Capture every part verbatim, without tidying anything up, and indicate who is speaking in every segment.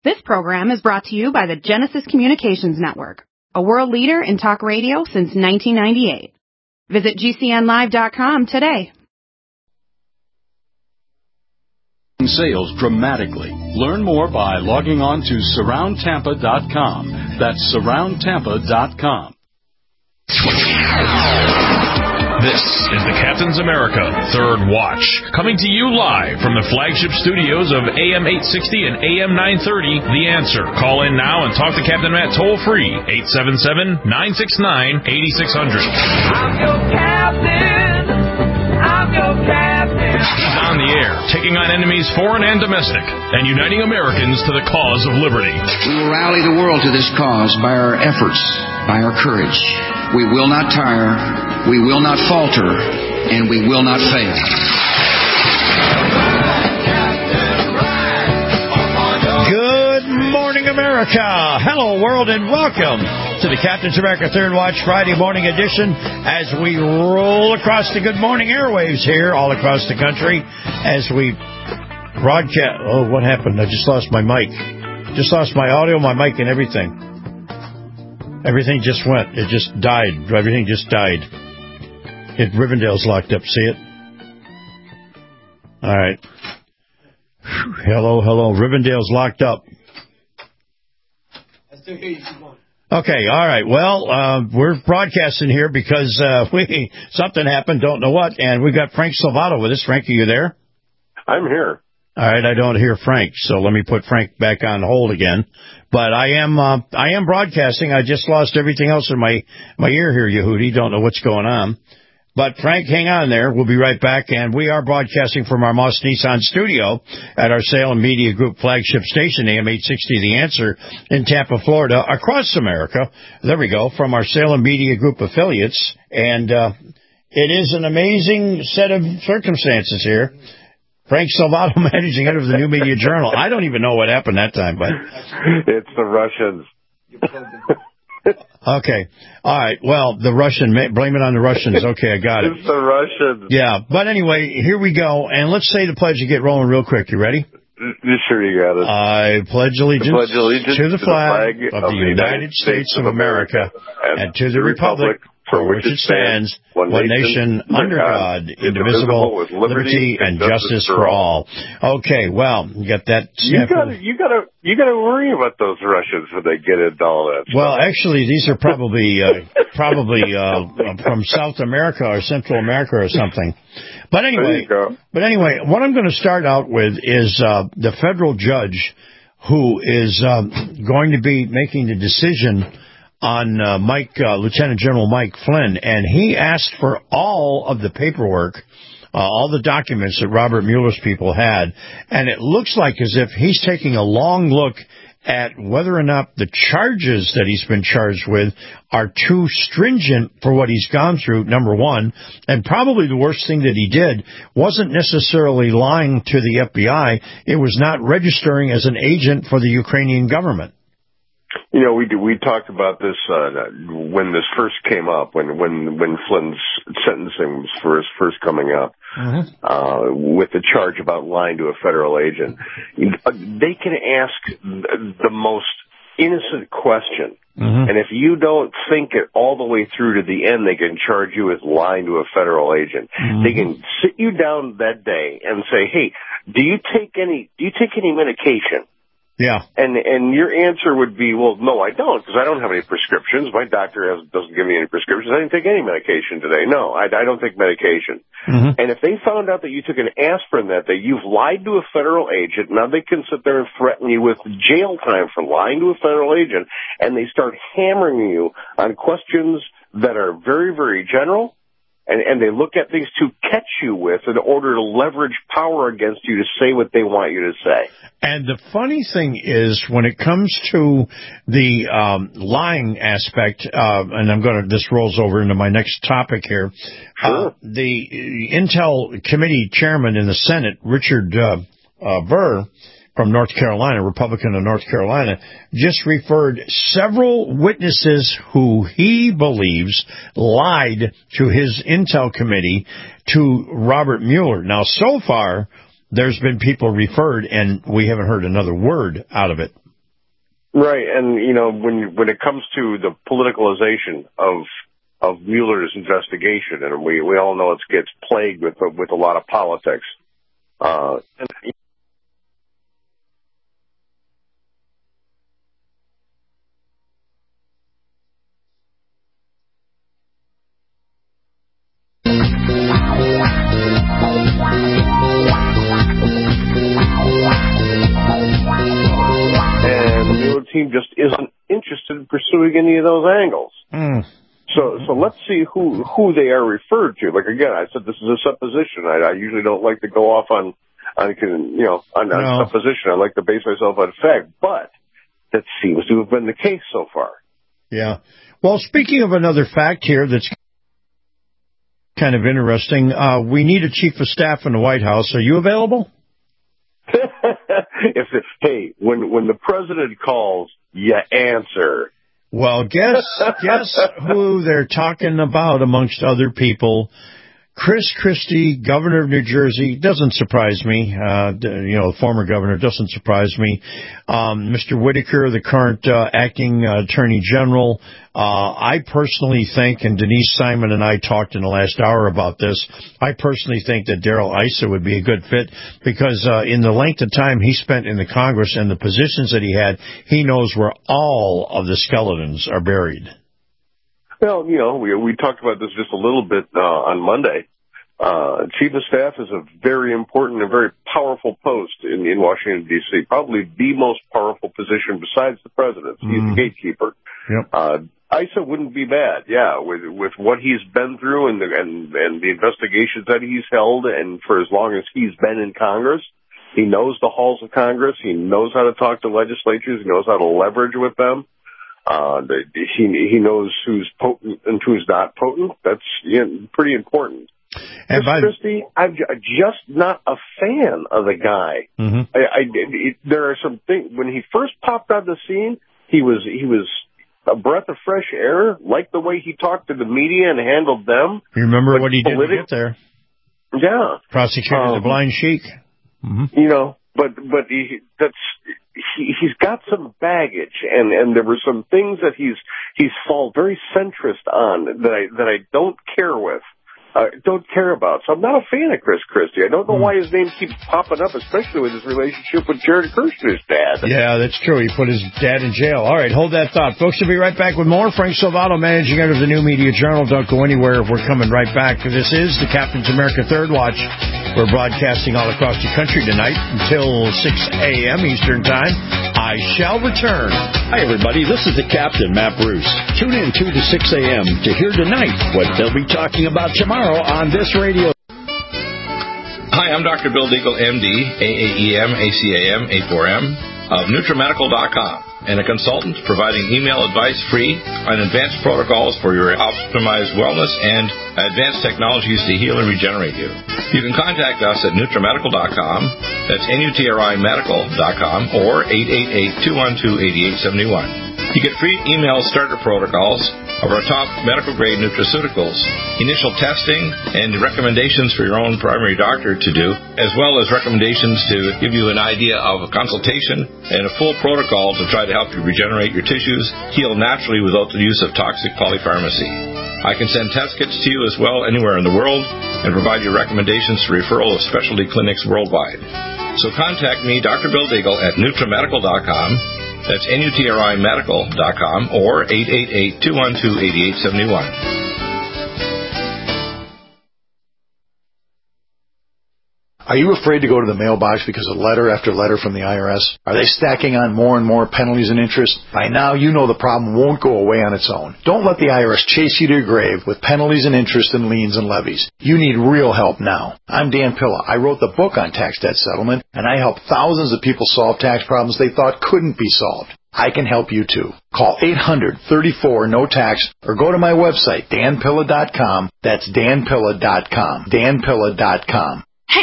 Speaker 1: This program is brought to you by the Genesis Communications Network, a world leader in talk radio since nineteen ninety-eight. Visit G C N live dot com today.
Speaker 2: Sales dramatically. Learn more by logging on to surround tampa dot com. That's surround tampa dot com.
Speaker 3: This is the Captain's America Third Watch, coming to you live from the flagship studios of A M eight sixty and A M nine thirty, The Answer. Call in now and talk to Captain Matt toll-free, eight seven seven, nine six nine, eight six zero zero.
Speaker 4: I'm your captain. I'm your captain.
Speaker 3: He's on the air, taking on enemies foreign and domestic, and uniting Americans to the cause of liberty.
Speaker 5: We will rally the world to this cause by our efforts, by our courage. We will not tire. We will not falter, and we will not fail.
Speaker 6: Good morning, America. Hello, world, and welcome to the Captain's America Third Watch Friday morning edition as we roll across the good morning airwaves here all across the country as we broadcast. Oh, what happened? I just lost my mic. Just lost my audio, my mic, and everything. Everything just went. It just died. Everything just died. It, Rivendell's locked up. See it? All right. Whew. Hello, hello. Rivendell's locked up.
Speaker 7: I still hear you. Keep going.
Speaker 6: Okay, all right. Well, uh, we're broadcasting here because uh, we something happened, don't know what, and we've got Frank Salvato with us. Frank, are you there?
Speaker 8: I'm here.
Speaker 6: All right, I don't hear Frank, so let me put Frank back on hold again. But I am uh, I am broadcasting. I just lost everything else in my, my ear here, Yehudi. Don't know what's going on. But, Frank, hang on there. We'll be right back. And we are broadcasting from our Moss Nissan studio at our Salem Media Group flagship station, A M eight sixty The Answer, in Tampa, Florida, across America. There we go, from our Salem Media Group affiliates. And uh, it is an amazing set of circumstances here. Frank Salvato, managing editor of the New Media Journal. I don't even know what happened that time, but
Speaker 8: it's the Russians.
Speaker 6: Okay. All right. Well, the Russian, blame it on the Russians. Okay, I got it.
Speaker 8: It's the Russians.
Speaker 6: Yeah. But anyway, here we go. And let's say the pledge and get rolling real quick. You ready?
Speaker 8: Sure, you got it.
Speaker 6: I pledge allegiance,
Speaker 8: pledge allegiance
Speaker 6: to the flag,
Speaker 8: to the flag
Speaker 6: of, of the United States, States of America, and, and to the republic for which it stands, one nation, nation under God, indivisible, with liberty and justice for all. Okay, well, you got that.
Speaker 8: You got you got to you got to worry about those Russians when they get into all that stuff.
Speaker 6: Well, actually, these are probably uh, probably uh, from South America or Central America or something. But anyway, but anyway, what I'm going to start out with is uh, the federal judge who is um, going to be making the decision on uh, Mike, uh, Lieutenant General Mike Flynn, and he asked for all of the paperwork, uh, all the documents that Robert Mueller's people had, and it looks like as if he's taking a long look at whether or not the charges that he's been charged with are too stringent for what he's gone through, number one, and probably the worst thing that he did wasn't necessarily lying to the F B I, it was not registering as an agent for the Ukrainian government.
Speaker 8: You know, we we talked about this uh, when this first came up, when when when Flynn's sentencing was first first coming up, mm-hmm. uh, with the charge about lying to a federal agent. They can ask the most innocent question, mm-hmm. and if you don't think it all the way through to the end, they can charge you with lying to a federal agent. Mm-hmm. They can sit you down that day and say, "Hey, do you take any do you take any medication?"
Speaker 6: Yeah.
Speaker 8: And and your answer would be, well, no, I don't, because I don't have any prescriptions. My doctor has, doesn't give me any prescriptions. I didn't take any medication today. No, I, I don't take medication. Mm-hmm. And if they found out that you took an aspirin that day, you've lied to a federal agent. Now they can sit there and threaten you with jail time for lying to a federal agent, and they start hammering you on questions that are very, very general. And, and they look at things to catch you with in order to leverage power against you to say what they want you to say.
Speaker 6: And the funny thing is, when it comes to the um, lying aspect, uh, and I'm going to, this rolls over into my next topic here.
Speaker 8: Sure.
Speaker 6: Uh, the Intel Committee Chairman in the Senate, Richard uh, uh, Burr, from North Carolina, Republican of North Carolina, just referred several witnesses who he believes lied to his Intel committee to Robert Mueller. Now, so far, there's been people referred, and we haven't heard another word out of it.
Speaker 8: Right, and, you know, when when it comes to the politicalization of of Mueller's investigation, and we, we all know it gets plagued with with a lot of politics. Uh, and, and the Mueller team just isn't interested in pursuing any of those angles.
Speaker 6: Mm.
Speaker 8: So, so let's see who who they are referred to. Like again, I said this is a supposition. I, I usually don't like to go off on, on you know, on,
Speaker 6: no.
Speaker 8: on supposition. I like to base myself on fact. But that seems to have been the case so far.
Speaker 6: Yeah. Well, speaking of another fact here that's kind of interesting, uh, we need a chief of staff in the White House. Are you available?
Speaker 8: if it, hey, when when the president calls, you answer.
Speaker 6: Well, guess guess who they're talking about amongst other people. Chris Christie, governor of New Jersey, doesn't surprise me. Uh, you know, the former governor doesn't surprise me. Um, Mister Whitaker, the current uh, acting uh, attorney general. Uh, I personally think, and Denise Simon and I talked in the last hour about this, I personally think that Darrell Issa would be a good fit because uh, in the length of time he spent in the Congress and the positions that he had, he knows where all of the skeletons are buried.
Speaker 8: Well, you know, we we talked about this just a little bit uh, on Monday. Uh, Chief of Staff is a very important and very powerful post in, in Washington, D C, probably the most powerful position besides the president. He's mm. the gatekeeper.
Speaker 6: Yep.
Speaker 8: Uh, Issa wouldn't be bad, yeah, with with what he's been through and the, and, and the investigations that he's held, and for as long as he's been in Congress. He knows the halls of Congress. He knows how to talk to legislatures. He knows how to leverage with them. Uh, the, he, he knows who's potent and who's not potent. That's you know, pretty important. And by Christie, I'm just not a fan of the guy.
Speaker 6: Mm-hmm.
Speaker 8: I, I, it, there are some things, when he first popped on the scene, he was, he was a breath of fresh air, like the way he talked to the media and handled them.
Speaker 6: You remember
Speaker 8: but
Speaker 6: what he
Speaker 8: politi-
Speaker 6: did to get there?
Speaker 8: Yeah.
Speaker 6: Prosecuted um, the blind sheik. Mm-hmm.
Speaker 8: You know, but, but he, that's, he, he's got some baggage, and, and there were some things that he's, he's fall very centrist on that I, that I don't care with. Uh, don't care about. So I'm not a fan of Chris Christie. I don't know why his name keeps popping up, especially with his relationship with Jared Kushner's dad.
Speaker 6: Yeah, that's true. He put his dad in jail. All right, hold that thought. Folks, we'll be right back with more. Frank Salvato, managing editor of the New Media Journal. Don't go anywhere. We're coming right back. This is the Captain's America Third Watch. We're broadcasting all across the country tonight until six a.m. Eastern Time. I shall return.
Speaker 7: Hi, everybody. This is the Captain, Matt Bruce. Tune in two to six a.m. to hear tonight what they'll be talking about tomorrow on this radio.
Speaker 9: Hi, I'm Doctor Bill Deagle, M D, A A E M, A C A M, A four M, of NutriMedical dot com, and a consultant providing email advice free on advanced protocols for your optimized wellness and advanced technologies to heal and regenerate you. You can contact us at NutriMedical dot com, that's N U T R I Medical dot com, or eight eight eight, two one two, eight eight seven one. You get free email starter protocols of our top medical-grade nutraceuticals, initial testing, and recommendations for your own primary doctor to do, as well as recommendations to give you an idea of a consultation and a full protocol to try to help you regenerate your tissues, heal naturally without the use of toxic polypharmacy. I can send test kits to you as well anywhere in the world and provide you recommendations for referral of specialty clinics worldwide. So contact me, Doctor Bill Deagle, at NutriMedical dot com. That's N U T R I Medical dot com or eight eight eight, two one two, eight eight seven one.
Speaker 10: Are you afraid to go to the mailbox because of letter after letter from the I R S? Are they stacking on more and more penalties and interest? By now, you know the problem won't go away on its own. Don't let the I R S chase you to your grave with penalties and interest and liens and levies. You need real help now. I'm Dan Pilla. I wrote the book on tax debt settlement, and I help thousands of people solve tax problems they thought couldn't be solved. I can help you too. Call eight hundred, thirty-four, no tax or go to my website, Dan Pilla dot com. That's Dan Pilla dot com. Dan Pilla dot com.
Speaker 11: Hey,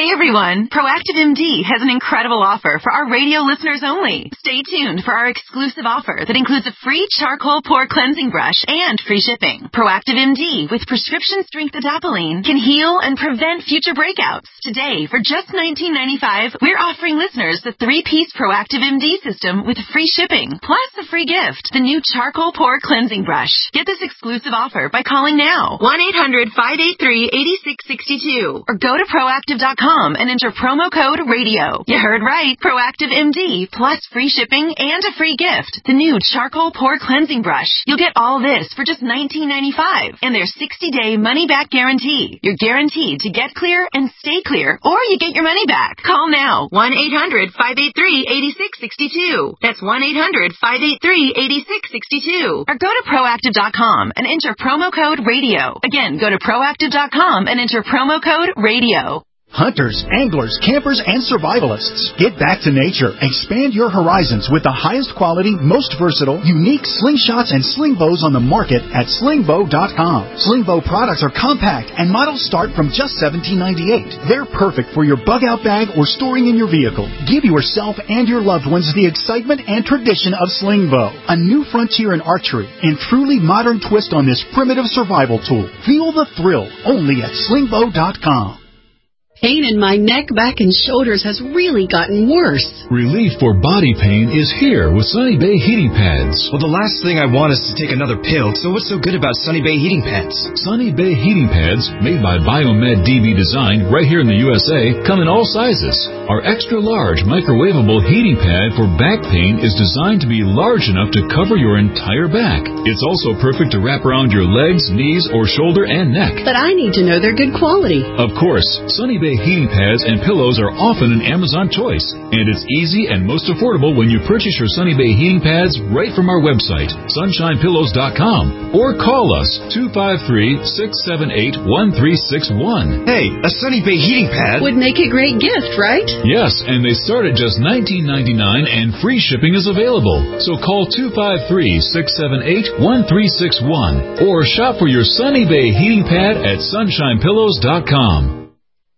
Speaker 11: Hey everyone, Proactive M D has an incredible offer for our radio listeners only. Stay tuned for our exclusive offer that includes a free charcoal pore cleansing brush and free shipping. Proactive M D with prescription strength adapalene can heal and prevent future breakouts. Today, for just nineteen ninety-five dollars, we're offering listeners the three-piece Proactive M D system with free shipping, plus a free gift, the new charcoal pore cleansing brush. Get this exclusive offer by calling now, one eight hundred, five eight three, eight six six two, or go to proactive dot com and enter promo code radio. You heard right. Proactive M D plus free shipping and a free gift. The new charcoal pore cleansing brush. You'll get all this for just nineteen ninety-five dollars and their sixty-day money-back guarantee. You're guaranteed to get clear and stay clear, or you get your money back. Call now. one eight hundred, five eight three, eight six six two. That's one eight hundred, five eight three, eight six six two. Or go to proactive dot com and enter promo code radio. Again, go to proactive dot com and enter promo code radio.
Speaker 12: Hunters, anglers, campers, and survivalists. Get back to nature. Expand your horizons with the highest quality, most versatile, unique slingshots and sling bows on the market at sling bow dot com. Sling bow products are compact and models start from just seventeen ninety-eight. They're perfect for your bug out bag or storing in your vehicle. Give yourself and your loved ones the excitement and tradition of sling bow, a new frontier in archery and truly modern twist on this primitive survival tool. Feel the thrill only at sling bow dot com.
Speaker 13: Pain in my neck, back, and shoulders has really gotten worse.
Speaker 14: Relief for body pain is here with Sunny Bay heating pads.
Speaker 15: Well, the last thing I want is to take another pill, so what's so good about Sunny Bay heating pads?
Speaker 14: Sunny Bay heating pads, made by Biomed D B Design right here in the U S A, come in all sizes. Our extra large microwavable heating pad for back pain is designed to be large enough to cover your entire back. It's also perfect to wrap around your legs, knees, or shoulder and neck.
Speaker 13: But I need to know they're good quality.
Speaker 14: Of course, Sunny Bay heating pads and pillows are often an Amazon choice, and it's easy and most affordable when you purchase your Sunny Bay heating pads right from our website, sunshine pillows dot com, or call us two five three, six seven eight, one three six one.
Speaker 15: Hey, a Sunny Bay heating pad
Speaker 13: would make a great gift, right?
Speaker 14: Yes, and they start at just nineteen ninety-nine dollars and free shipping is available. So call two five three, six seven eight, one three six one or shop for your Sunny Bay heating pad at sunshine pillows dot com.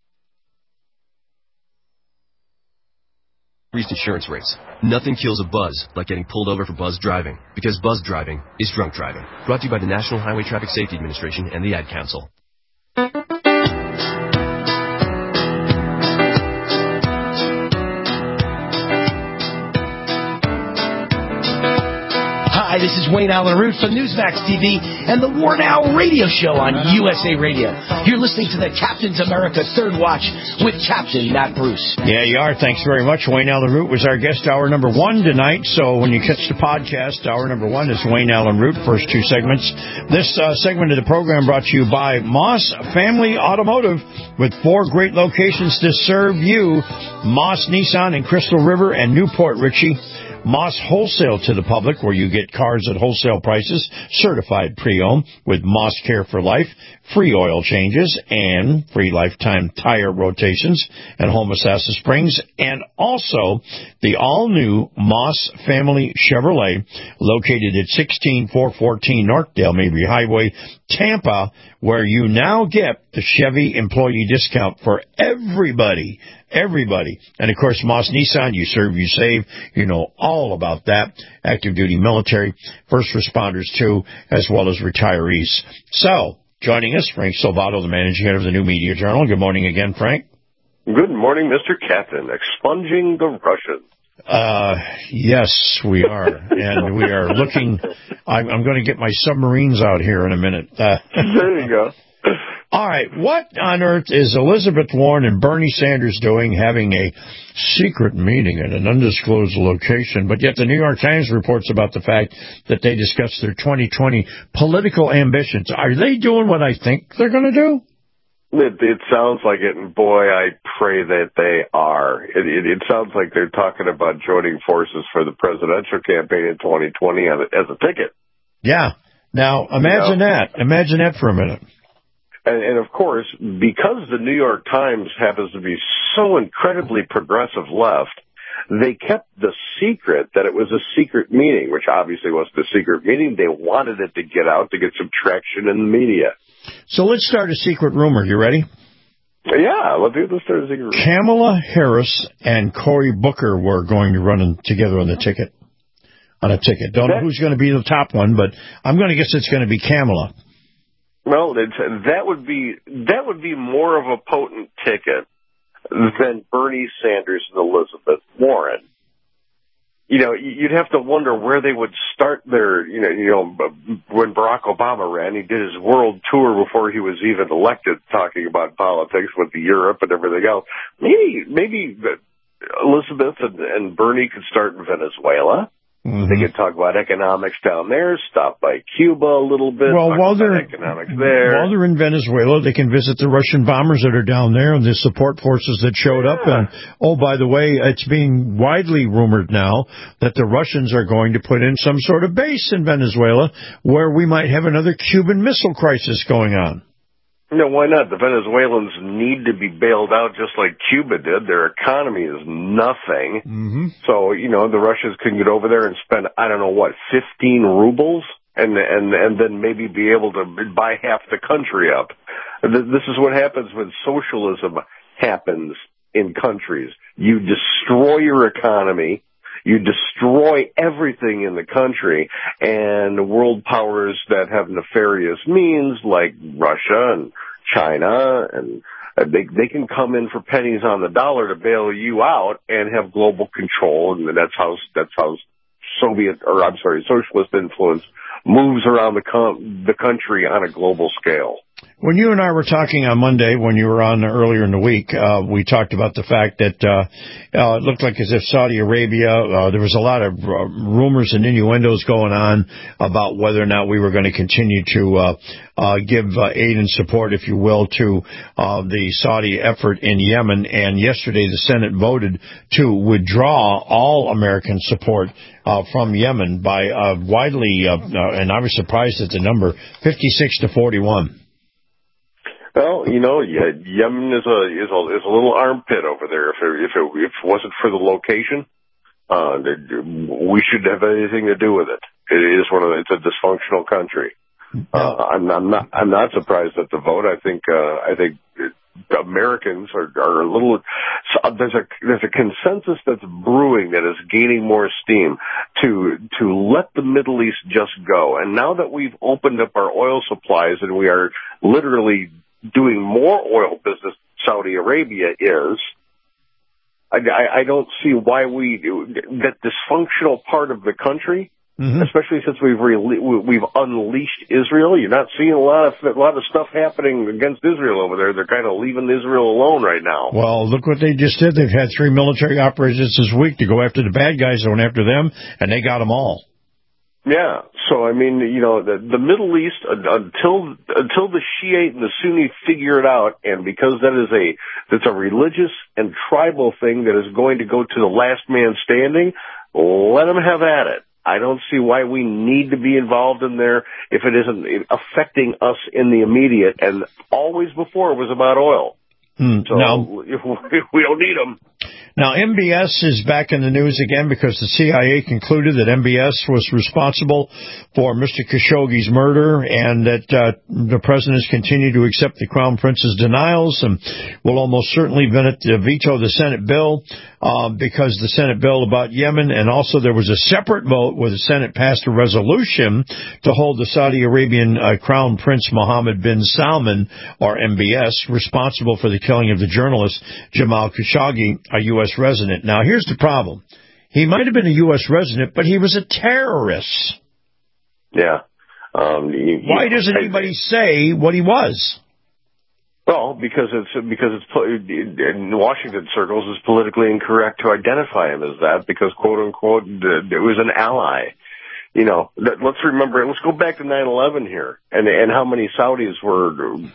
Speaker 16: Increased insurance rates. Nothing kills a buzz like getting pulled over for buzz driving, because buzz driving is drunk driving. Brought to you by the National Highway Traffic Safety Administration and the Ad Council.
Speaker 17: Hi, this is Wayne Allen Root from Newsmax T V and the War Now radio show on U S A Radio. You're listening to the Captain's America Third Watch with Captain Matt Bruce.
Speaker 6: Yeah, you are. Thanks very much. Wayne Allen Root was our guest hour number one tonight. So when you catch the podcast, hour number one is Wayne Allen Root, first two segments. This uh, segment of the program brought to you by Moss Family Automotive with four great locations to serve you. Moss Nissan in Crystal River and Newport Richie. Moss Wholesale to the public, where you get cars at wholesale prices, certified pre-owned with Moss Care for Life, free oil changes, and free lifetime tire rotations at Homosassa Springs, and also the all-new Moss Family Chevrolet, located at sixteen four fourteen North Dale Mabry Highway, Tampa, where you now get the Chevy employee discount for everybody. Everybody. And, of course, Moss Nissan, you serve, you save. You know all about that. Active duty military, first responders, too, as well as retirees. So, joining us, Frank Salvato, the managing editor of the New Media Journal. Good morning again, Frank.
Speaker 8: Good morning, Mister Captain. Expunging the Russians.
Speaker 6: Uh, yes, we are. And we are looking. I'm, I'm going to get my submarines out here in a minute. Uh,
Speaker 8: there you go.
Speaker 6: All right, what on earth is Elizabeth Warren and Bernie Sanders doing having a secret meeting at an undisclosed location? But yet the New York Times reports about the fact that they discussed their twenty twenty political ambitions. Are they doing what I think they're going to do?
Speaker 8: It, it sounds like it, and boy, I pray that they are. It, it, it sounds like they're talking about joining forces for the presidential campaign in twenty twenty as a, as a ticket.
Speaker 6: Yeah. Now, imagine you know? that. Imagine that for a minute.
Speaker 8: And, and, of course, because the New York Times happens to be so incredibly progressive left, they kept the secret that it was a secret meeting, which obviously wasn't a secret meeting. They wanted it to get out to get some traction in the media.
Speaker 6: So let's start a secret rumor. You ready?
Speaker 8: Yeah, let's do the Thursday.
Speaker 6: Kamala Harris and Cory Booker were going to run in, together on the ticket. On a ticket. Don't know who's going to be the top one, but I'm going to guess it's going to be Kamala.
Speaker 8: Well, it's, that would be that would be more of a potent ticket than Bernie Sanders and Elizabeth Warren. You know, you'd have to wonder where they would start their, you know, you know, when Barack Obama ran, he did his world tour before he was even elected, talking about politics with Europe and everything else. Maybe, maybe Elizabeth and, and Bernie could start in Venezuela. Mm-hmm. They could talk about economics down there, stop by Cuba a little bit,
Speaker 6: well,
Speaker 8: talk
Speaker 6: while
Speaker 8: about
Speaker 6: they're,
Speaker 8: economics there.
Speaker 6: While they're in Venezuela, they can visit the Russian bombers that are down there and the support forces that showed yeah. up. And, oh, by the way, it's being widely rumored now that the Russians are going to put in some sort of base in Venezuela where we might have another Cuban Missile Crisis going on.
Speaker 8: No, why not? The Venezuelans need to be bailed out just like Cuba did. Their economy is nothing.
Speaker 6: Mm-hmm.
Speaker 8: So, you know, the Russians can get over there and spend, I don't know what, fifteen rubles? And, and, and then maybe be able to buy half the country up. This is what happens when socialism happens in countries. You destroy your economy. You destroy everything in the country, and world powers that have nefarious means, like Russia and China, and they they can come in for pennies on the dollar to bail you out and have global control, and that's how that's how Soviet, or I'm sorry, socialist influence moves around the com- the country on a global scale.
Speaker 6: When you and I were talking on Monday, when you were on earlier in the week, uh, we talked about the fact that uh, uh, it looked like as if Saudi Arabia, uh, there was a lot of uh, rumors and innuendos going on about whether or not we were going to continue to uh, uh, give uh, aid and support, if you will, to uh, the Saudi effort in Yemen. And yesterday the Senate voted to withdraw all American support uh, from Yemen by uh, widely, uh, uh, and I was surprised at the number, fifty-six to forty-one.
Speaker 8: Well, you know, Yemen is a is a is a little armpit over there. If it, if it, if it wasn't for the location, uh, we shouldn't have anything to do with it. It is one of the, it's a dysfunctional country. Uh, I'm, I'm not I'm not surprised at the vote. I think uh, I think Americans are, are a little. There's a there's a consensus that's brewing that is gaining more steam to to let the Middle East just go. And now that we've opened up our oil supplies and we are literally doing more oil business Saudi Arabia is, I, I, I don't see why we do that dysfunctional part of the country, mm-hmm. especially since we've re, we've unleashed Israel. You're not seeing a lot of a lot of stuff happening against Israel over there. They're kind of leaving Israel alone right now.
Speaker 6: Well, look what they just did. They've had three military operations this week to go after the bad guys that went after them, and they got them all.
Speaker 8: Yeah, so I mean, you know, the, the Middle East uh, until until the Shiite and the Sunni figure it out, and because that is a that's a religious and tribal thing that is going to go to the last man standing, let them have at it. I don't see why we need to be involved in there if it isn't affecting us in the immediate. And always before it was about oil.
Speaker 6: Mm,
Speaker 8: so
Speaker 6: now,
Speaker 8: we don't need them.
Speaker 6: Now, M B S is back in the news again because the C I A concluded that M B S was responsible for Mister Khashoggi's murder, and that uh, the president has continued to accept the Crown Prince's denials and will almost certainly veto the Senate bill uh, because the Senate bill about Yemen, and also there was a separate vote where the Senate passed a resolution to hold the Saudi Arabian uh, Crown Prince Mohammed bin Salman, or M B S, responsible for the killing of the journalist Jamal Khashoggi, a U S resident. Now, here's the problem. He might have been a U S resident, but he was a terrorist.
Speaker 8: Yeah. Um, he,
Speaker 6: Why
Speaker 8: he,
Speaker 6: doesn't anybody say what he was?
Speaker 8: Well, because it's because it's in Washington circles, it's politically incorrect to identify him as that because, quote unquote, it was an ally. You know, let's remember. Let's go back to nine eleven here, and and how many Saudis were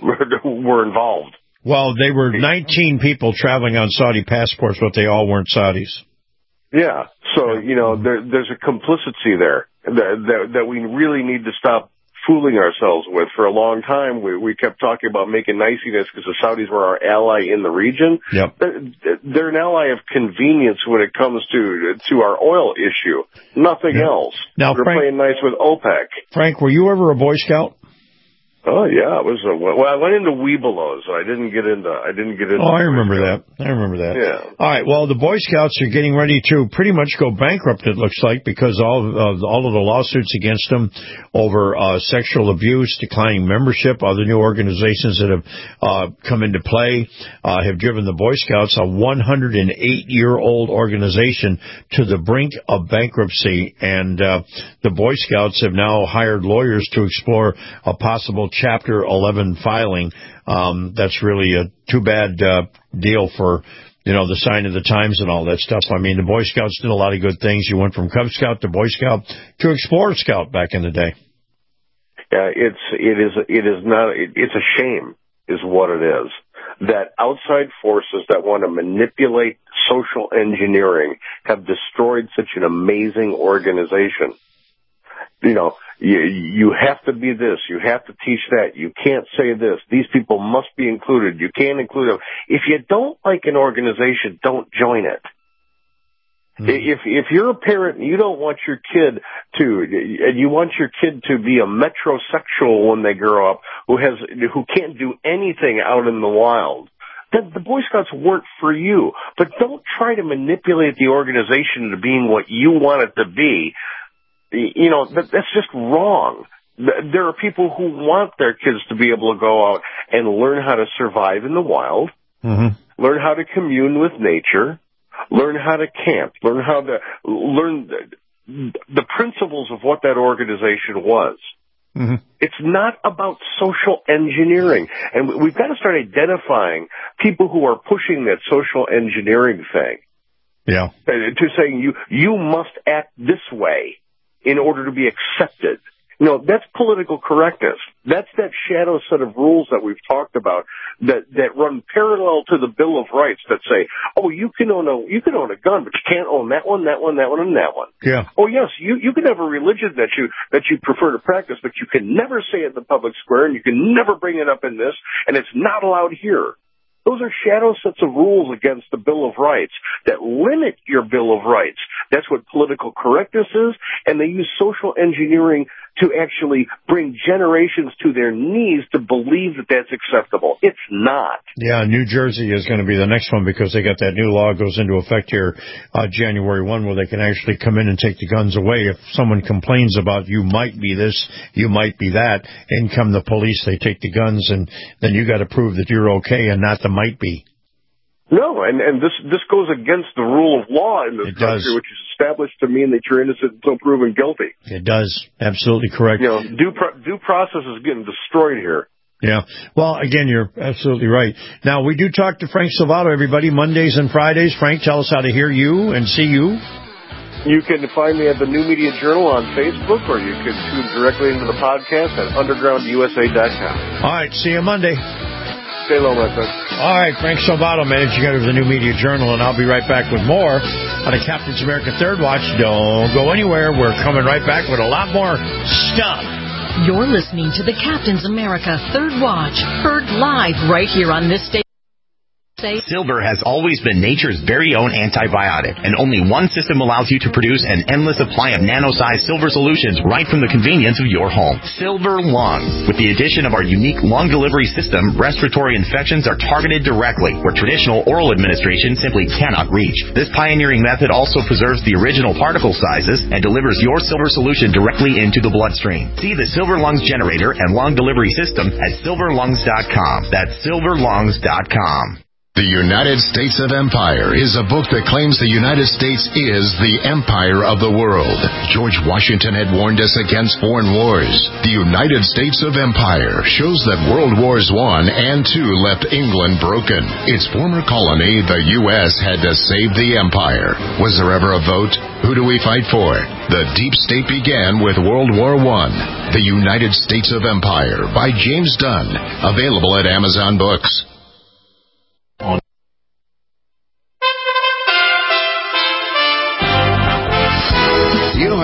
Speaker 8: were involved.
Speaker 6: Well, they were nineteen people traveling on Saudi passports, but they all weren't Saudis.
Speaker 8: Yeah, so, you know, there, there's a complicity there that, that, that we really need to stop fooling ourselves with. For a long time, we, we kept talking about making niceties because the Saudis were our ally in the region.
Speaker 6: Yep.
Speaker 8: They're, they're an ally of convenience when it comes to to our oil issue. Nothing
Speaker 6: yep.
Speaker 8: else.
Speaker 6: Now,
Speaker 8: we're
Speaker 6: Frank,
Speaker 8: playing nice with OPEC.
Speaker 6: Frank, were you ever a Boy Scout?
Speaker 8: Oh yeah, it was a, well. I went into Webelos. I didn't get into. I didn't get into.
Speaker 6: Oh, I remember that. I remember that.
Speaker 8: Yeah.
Speaker 6: All right. Well, the Boy Scouts are getting ready to pretty much go bankrupt. It looks like, because all of uh, all of the lawsuits against them over uh, sexual abuse, declining membership, other new organizations that have uh, come into play uh, have driven the Boy Scouts, a one hundred eight year old organization, to the brink of bankruptcy. And uh, the Boy Scouts have now hired lawyers to explore a possible Chapter eleven filing. Um, that's really a too bad uh, deal for, you know, the sign of the times and all that stuff. I mean, the Boy Scouts did a lot of good things. You went from Cub Scout to Boy Scout to Explorer Scout back in the day.
Speaker 8: Yeah, it's it is it is not it, it's a shame, is what it is, that outside forces that want to manipulate social engineering have destroyed such an amazing organization. You know, you, you have to be this, you have to teach that, you can't say this, these people must be included, you can't include them. If you don't like an organization, don't join it. Mm-hmm. If if you're a parent and you don't want your kid to, and you want your kid to be a metrosexual when they grow up, who has who can't do anything out in the wild, then the Boy Scouts weren't for you. But don't try to manipulate the organization into being what you want it to be. You know, that, that's just wrong. There are people who want their kids to be able to go out and learn how to survive in the wild, mm-hmm. learn how to commune with nature, learn how to camp, learn how to learn the, the principles of what that organization was. Mm-hmm. It's not about social engineering. And we've got to start identifying people who are pushing that social engineering thing.
Speaker 6: Yeah.
Speaker 8: To saying you, you must act this way in order to be accepted. You know, that's political correctness. That's that shadow set of rules that we've talked about that, that run parallel to the Bill of Rights that say, oh, you can own a, you can own a gun, but you can't own that one, that one, that one, and that one.
Speaker 6: Yeah.
Speaker 8: Oh, yes, you, you can have a religion that you, that you prefer to practice, but you can never say it in the public square, and you can never bring it up in this, and it's not allowed here. Those are shadow sets of rules against the Bill of Rights that limit your Bill of Rights. That's what political correctness is, and they use social engineering to actually bring generations to their knees to believe that that's acceptable. It's not.
Speaker 6: Yeah, New Jersey is going to be the next one because they got that new law goes into effect here uh, January first where they can actually come in and take the guns away. If someone complains about you might be this, you might be that, in come the police, they take the guns, and then you got to prove that you're okay and not the might be.
Speaker 8: No, and, and this this goes against the rule of law in this
Speaker 6: it
Speaker 8: country,
Speaker 6: does.
Speaker 8: which is established to mean that you're innocent until proven guilty.
Speaker 6: It does. Absolutely correct.
Speaker 8: You know, due, pro- due process is getting destroyed here.
Speaker 6: Yeah. Well, again, you're absolutely right. Now, we do talk to Frank Salvato, everybody, Mondays and Fridays. Frank, tell us how to hear you and see you.
Speaker 8: You can find me at the New Media Journal on Facebook, or you can tune directly into the podcast at underground U S A dot com.
Speaker 6: All right. See you Monday.
Speaker 8: Stay low, my friend.
Speaker 6: All right, Frank Salvato, managing editor of the New Media Journal, and I'll be right back with more on the Captain's America Third Watch. Don't go anywhere. We're coming right back with a lot more stuff.
Speaker 18: You're listening to the Captain's America Third Watch, heard live right here on this station.
Speaker 19: Silver has always been nature's very own antibiotic, and only one system allows you to produce an endless supply of nano-sized silver solutions right from the convenience of your home. Silver Lungs. With the addition of our unique lung delivery system, respiratory infections are targeted directly, where traditional oral administration simply cannot reach. This pioneering method also preserves the original particle sizes and delivers your silver solution directly into the bloodstream. See the Silver Lungs generator and lung delivery system at silver lungs dot com. That's silver lungs dot com.
Speaker 20: The United States of Empire is a book that claims the United States is the empire of the world. George Washington had warned us against foreign wars. The United States of Empire shows that World Wars One and Two left England broken. Its former colony, the U S, had to save the empire. Was there ever a vote? Who do we fight for? The deep state began with World War One. The United States of Empire by James Dunn. Available at Amazon Books.
Speaker 21: You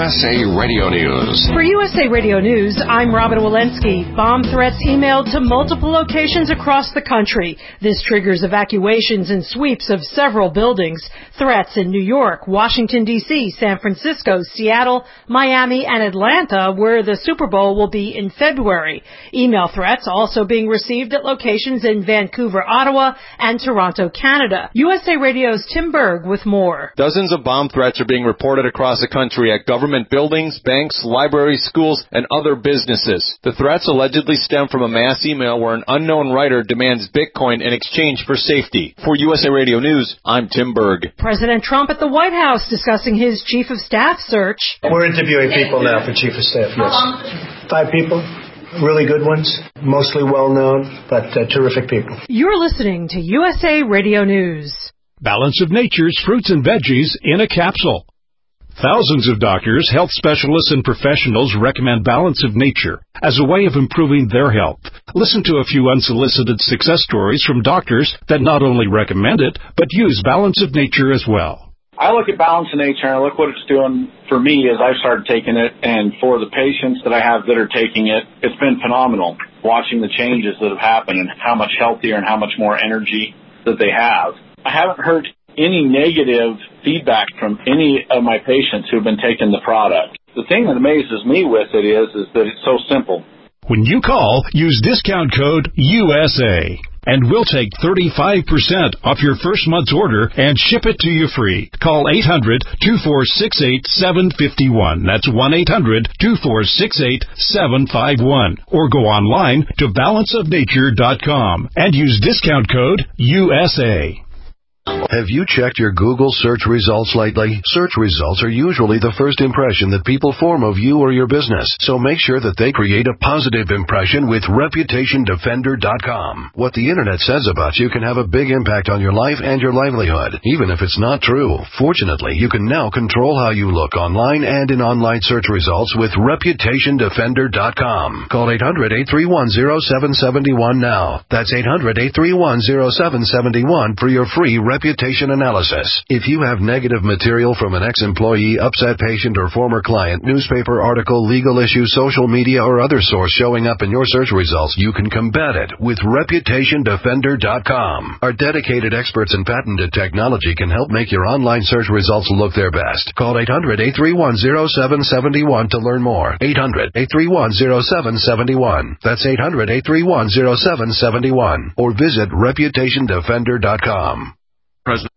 Speaker 20: S A Radio News.
Speaker 21: For U S A Radio News, I'm Robin Walensky. Bomb threats emailed to multiple locations across the country. This triggers evacuations and sweeps of several buildings. Threats in New York, Washington, D C, San Francisco, Seattle, Miami, and Atlanta, where the Super Bowl will be in February. Email threats also being received at locations in Vancouver, Ottawa, and Toronto, Canada. U S A Radio's Tim Berg with more.
Speaker 22: Dozens of bomb threats are being reported across the country at government buildings, banks, libraries, schools, and other businesses. The threats allegedly stem from a mass email where an unknown writer demands Bitcoin in exchange for safety. For U S A Radio News, I'm Tim Berg.
Speaker 21: President Trump at the White House discussing his chief of staff search.
Speaker 23: We're interviewing people now for chief of staff, yes. Five people. Really good ones, mostly well-known, but uh, terrific people.
Speaker 21: You're listening to U S A Radio News.
Speaker 24: Balance of Nature's fruits and veggies in a capsule. Thousands of doctors, health specialists, and professionals recommend Balance of Nature as a way of improving their health. Listen to a few unsolicited success stories from doctors that not only recommend it, but use Balance of Nature as well.
Speaker 25: I look at Balance of Nature and I look what it's doing for me as I've started taking it, and for the patients that I have that are taking it, it's been phenomenal watching the changes that have happened and how much healthier and how much more energy that they have. I haven't heard any negative feedback from any of my patients who have been taking the product. The thing that amazes me with it is, is that it's so simple.
Speaker 24: When you call, use discount code U S A, and we'll take thirty-five percent off your first month's order and ship it to you free. Call eight hundred, two four six eight, seven five one. That's one eight hundred, two four six eight, seven five one. Or go online to balance of nature dot com and use discount code U S A.
Speaker 26: Have you checked your Google search results lately? Search results are usually the first impression that people form of you or your business, so make sure that they create a positive impression with reputation defender dot com. What the internet says about you can have a big impact on your life and your livelihood, even if it's not true. Fortunately, you can now control how you look online and in online search results with reputation defender dot com. Call eight hundred, eight three one, zero seven seven one now. That's eight hundred, eight three one, zero seven seven one for your free reputation analysis. If you have negative material from an ex-employee, upset patient, or former client, newspaper article, legal issue, social media, or other source showing up in your search results, you can combat it with reputation defender dot com. Our dedicated experts in patented technology can help make your online search results look their best. Call eight hundred, eight three one, zero seven seven one to learn more. eight hundred, eight three one, zero seven seven one. That's eight hundred, eight three one, zero seven seven one. Or visit reputation defender dot com.
Speaker 27: President.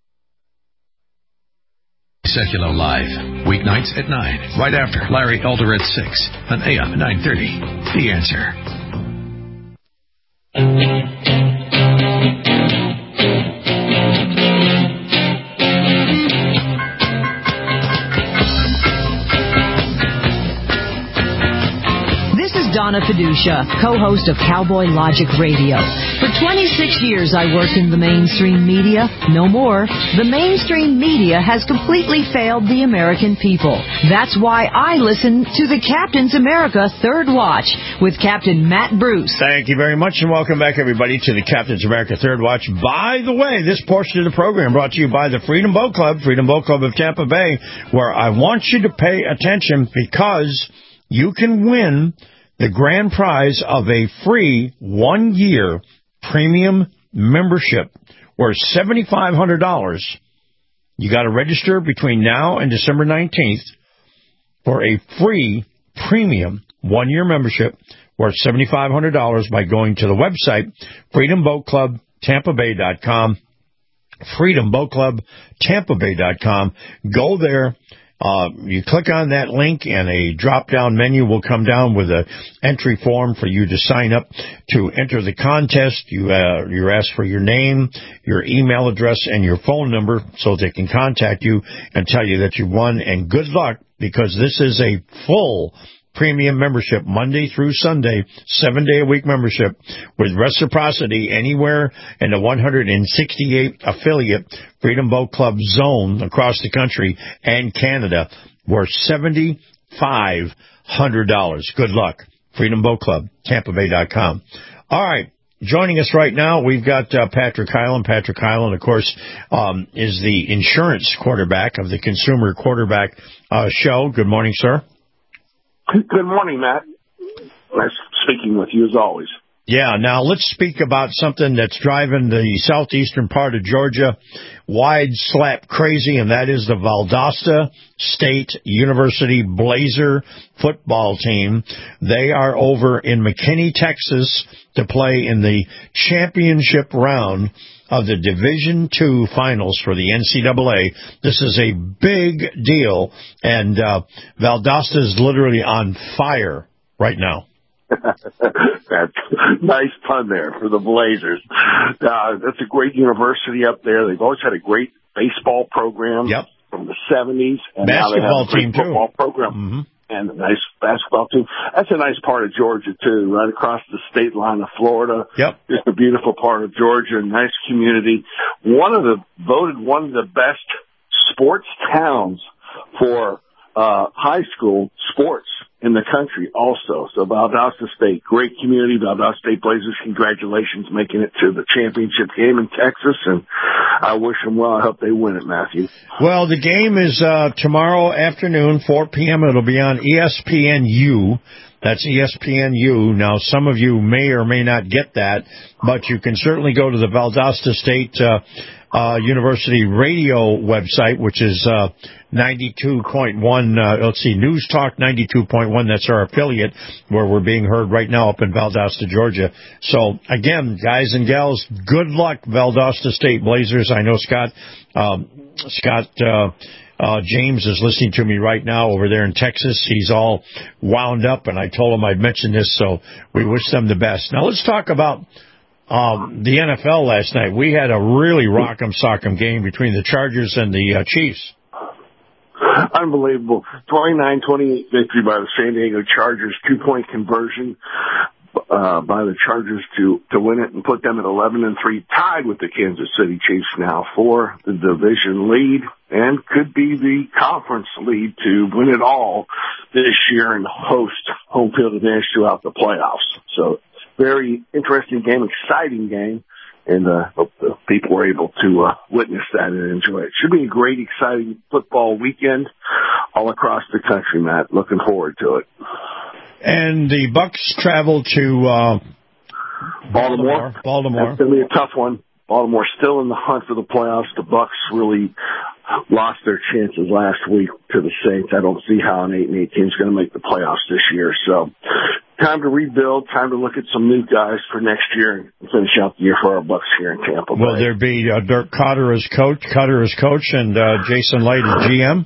Speaker 27: Secular Live, weeknights at nine, right after Larry Elder at six, on A M nine thirty. The Answer.
Speaker 18: Donna Fiducia, co-host of Cowboy Logic Radio. For twenty-six years I worked in the mainstream media. No more. The mainstream media has completely failed the American people. That's why I listen to the Captain's America Third Watch with Captain Matt Bruce.
Speaker 6: Thank you very much, and welcome back, everybody, to the Captain's America Third Watch. By the way, this portion of the program brought to you by the Freedom Boat Club, Freedom Boat Club of Tampa Bay, where I want you to pay attention because you can win the grand prize of a free one-year premium membership worth seven thousand five hundred dollars. You got to register between now and December nineteenth for a free premium one-year membership worth seven thousand five hundred dollars by going to the website freedom boat club tampa bay dot com, freedom boat club tampa bay dot com. Go there. Uh, you click on that link and a drop-down menu will come down with an entry form for you to sign up to enter the contest. You, uh, you're asked for your name, your email address, and your phone number so they can contact you and tell you that you won. And good luck, because this is a full premium membership, Monday through Sunday, seven-day-a-week membership with reciprocity anywhere in the one hundred sixty-eight affiliate Freedom Boat Club zone across the country and Canada, worth seven thousand five hundred dollars. Good luck. Freedom Boat Club, tampa bay dot com. All right, joining us right now, we've got uh, Patrick Hyland. Patrick Hyland, of course, um, is the insurance quarterback of the Consumer Quarterback uh, Show. Good morning, sir.
Speaker 1: Good morning, Matt. Nice speaking with you as always.
Speaker 6: Yeah, now let's speak about something that's driving the southeastern part of Georgia wide slap crazy, and that is the Valdosta State University Blazer football team. They are over in McKinney, Texas, to play in the championship round of the Division Two finals for the N C double A. This is a big deal, and uh, Valdosta is literally on fire right now.
Speaker 1: That's nice pun there for the Blazers. Uh, that's a great university up there. They've always had a great baseball program
Speaker 6: yep.
Speaker 1: from the seventies. And
Speaker 6: basketball
Speaker 1: now they have a great
Speaker 6: team,
Speaker 1: football
Speaker 6: too.
Speaker 1: program.
Speaker 6: Mm-hmm.
Speaker 1: And a nice basketball team. That's a nice part of Georgia, too, right across the state line of Florida.
Speaker 6: Yep.
Speaker 1: Just a beautiful part of Georgia, nice community. One of the, voted one of the best sports towns for uh high school sports in the country also. So Valdosta State, great community. Valdosta State Blazers, congratulations making it to the championship game in Texas, and I wish them well. I hope they win it, Matthew.
Speaker 6: Well, the game is uh tomorrow afternoon, four p.m. It'll be on E S P N U. That's E S P N U. Now, some of you may or may not get that, but you can certainly go to the Valdosta State uh, uh University radio website, which is uh ninety-two point one, uh, let's see, News Talk ninety-two point one. That's our affiliate where we're being heard right now up in Valdosta, Georgia. So, again, guys and gals, good luck, Valdosta State Blazers. I know Scott, um, Scott, uh, Uh, James is listening to me right now over there in Texas. He's all wound up, and I told him I'd mention this, so we wish them the best. Now, let's talk about um, the N F L last night. We had a really rock'em sock'em game between the Chargers and the uh, Chiefs.
Speaker 1: Unbelievable. twenty-nine twenty-eight victory by the San Diego Chargers, two-point conversion uh by the Chargers to to win it and put them at eleven and three, tied with the Kansas City Chiefs now for the division lead and could be the conference lead to win it all this year and host home field advantage throughout the playoffs. So very interesting game, exciting game, and uh hope the people were able to uh witness that and enjoy it. Should be a great, exciting football weekend all across the country, Matt. Looking forward to it.
Speaker 6: And the Bucks travel to uh,
Speaker 1: Baltimore.
Speaker 6: Baltimore.
Speaker 1: That's going to be a tough one. Baltimore still in the hunt for the playoffs. The Bucks really lost their chances last week to the Saints. I don't see how an eight and eight team is going to make the playoffs this year. So, time to rebuild. Time to look at some new guys for next year and finish out the year for our Bucks here in Tampa Bay.
Speaker 6: Will there be uh, Dirk Cotter as coach, Cutter as coach, and uh, Jason Light as G M?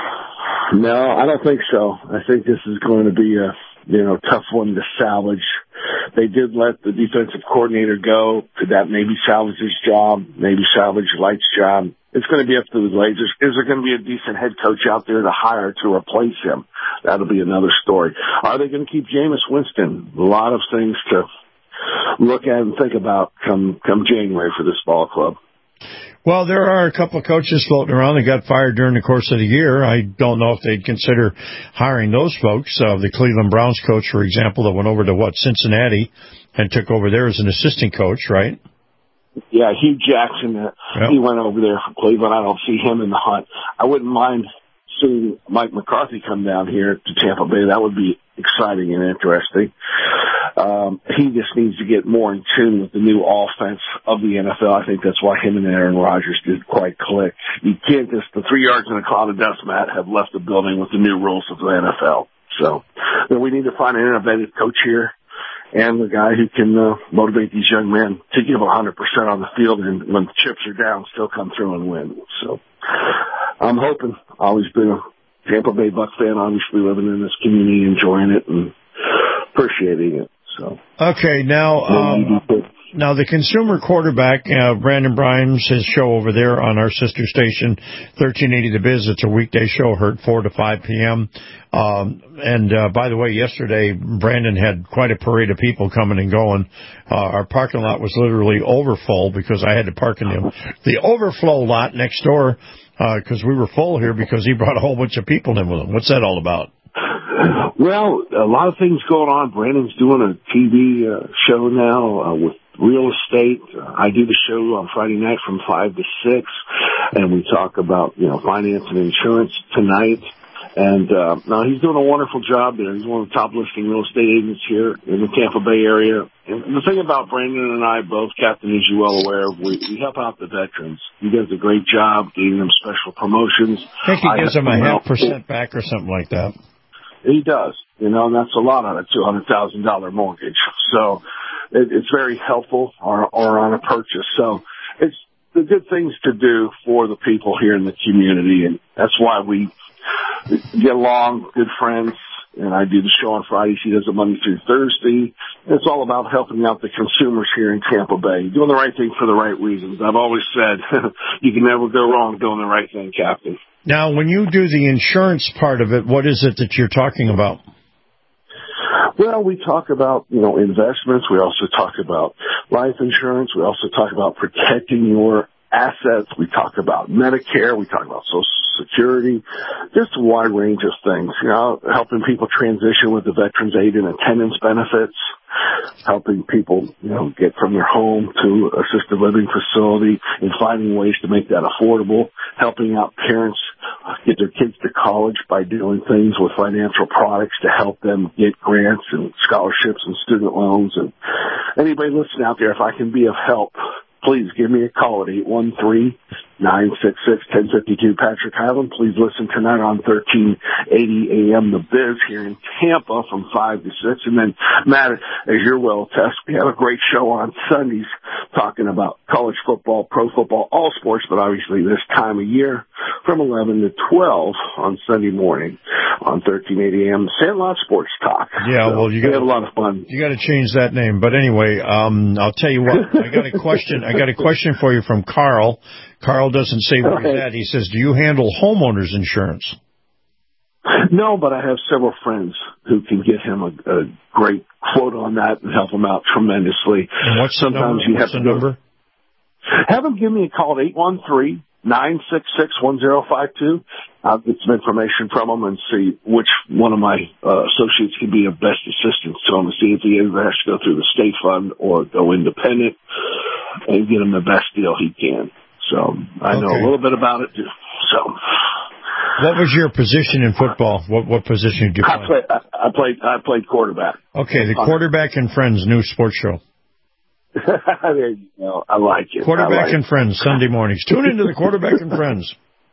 Speaker 1: No, I don't think so. I think this is going to be a you know, tough one to salvage. They did let the defensive coordinator go. Could that maybe salvage his job? Maybe salvage Light's job? It's going to be up to the Blazers. Is there going to be a decent head coach out there to hire to replace him? That'll be another story. Are they going to keep Jameis Winston? A lot of things to look at and think about come, come January for this ball club.
Speaker 6: Well, there are a couple of coaches floating around that got fired during the course of the year. I don't know if they'd consider hiring those folks. Uh, the Cleveland Browns coach, for example, that went over to, what, Cincinnati and took over there as an assistant coach, right?
Speaker 1: Yeah, Hugh Jackson, uh, yep. He went over there for Cleveland. I don't see him in the hunt. I wouldn't mind seeing Mike McCarthy come down here to Tampa Bay. That would be exciting and interesting. Um, he just needs to get more in tune with the new offense of the N F L. I think that's why him and Aaron Rodgers did quite click. You can't just, the three yards in a cloud of dust, Matt, have left the building with the new rules of the N F L. So, you know, we need to find an innovative coach here and the guy who can uh, motivate these young men to give one hundred percent on the field and when the chips are down, still come through and win. So, I'm hoping. Always been a Tampa Bay Bucs fan, obviously living in this community, enjoying it and appreciating it. So
Speaker 6: okay, now um, now the Consumer Quarterback, uh, Brandon Brimes, his show over there on our sister station, thirteen eighty The Biz. It's a weekday show, heard four to five p.m. Um, and uh, by the way, yesterday Brandon had quite a parade of people coming and going. Uh, our parking lot was literally overfull because I had to park in the the overflow lot next door because uh, we were full here because he brought a whole bunch of people in with him. What's that all about?
Speaker 1: Well, a lot of things going on. Brandon's doing a T V uh, show now uh, with real estate. I do the show on Friday night from five to six, and we talk about, you know, finance and insurance tonight. And, uh, now he's doing a wonderful job there. He's one of the top listing real estate agents here in the Tampa Bay area. And the thing about Brandon and I both, Captain, as you're well aware, we, we help out the veterans. He does a great job getting them special promotions.
Speaker 6: I think he gives them a half percent back or something like that.
Speaker 1: He does, you know, and that's a lot on a two hundred thousand dollars mortgage. So it, it's very helpful, or, or on a purchase. So it's the good things to do for the people here in the community. And that's why we get along, good friends, and I do the show on Fridays. He does it Monday through Thursday. It's all about helping out the consumers here in Tampa Bay, doing the right thing for the right reasons. I've always said you can never go wrong doing the right thing, Captain.
Speaker 6: Now, when you do the insurance part of it, what is it that you're talking about?
Speaker 1: Well, we talk about, you know, investments. We also talk about life insurance. We also talk about protecting your assets. We talk about Medicare. We talk about Social Security, just a wide range of things, you know, helping people transition with the Veterans Aid and Attendance benefits, helping people, you know, get from their home to assisted living facility and finding ways to make that affordable, helping out parents get their kids to college by doing things with financial products to help them get grants and scholarships and student loans. And anybody listening out there, if I can be of help, please give me a call at eight one three, nine six six, one zero five two. Patrick Highland, please listen tonight on thirteen eighty A M The Biz here in Tampa from five to six. And then, Matt, as you're well attest, we have a great show on Sundays talking about college football, pro football, all sports, but obviously this time of year from eleven to twelve on Sunday morning on thirteen eighty A M The Sandlot Sports Talk.
Speaker 6: Yeah,
Speaker 1: so
Speaker 6: well, you got
Speaker 1: have a lot of fun.
Speaker 6: You got to change that name. But anyway, um, I'll tell you what, I got a question. I got a question for you from Carl. Carl doesn't say where he's at. He says, do you handle homeowners insurance?
Speaker 1: No, but I have several friends who can get him a, a great quote on that and help him out tremendously.
Speaker 6: And what's
Speaker 1: Sometimes
Speaker 6: the number?
Speaker 1: you
Speaker 6: What's
Speaker 1: have
Speaker 6: the
Speaker 1: to
Speaker 6: number?
Speaker 1: Have him give me a call at eight one three, nine six six, one zero five two. I'll get some information from him and see which one of my uh, associates can be of best assistance to him to see if he either has to go through the state fund or go independent and get him the best deal he can. So I know
Speaker 6: Okay.
Speaker 1: a little bit about it. So,
Speaker 6: What was your position in football? What what position did you play?
Speaker 1: I played. I, I played. I played quarterback.
Speaker 6: Okay, the Quarterback and Friends new sports show.
Speaker 1: There you go. I like it.
Speaker 6: Quarterback
Speaker 1: like
Speaker 6: and
Speaker 1: it.
Speaker 6: Friends Sunday mornings. Tune into the Quarterback and Friends.